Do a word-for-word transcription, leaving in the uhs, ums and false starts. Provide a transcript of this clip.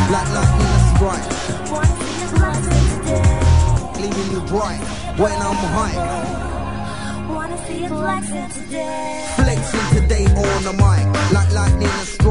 like lightning and strike. Wanna see you flexing today. Leaving you bright when I'm high. Wanna see you flexing today. Flexing today on the mic, like lightning and strike.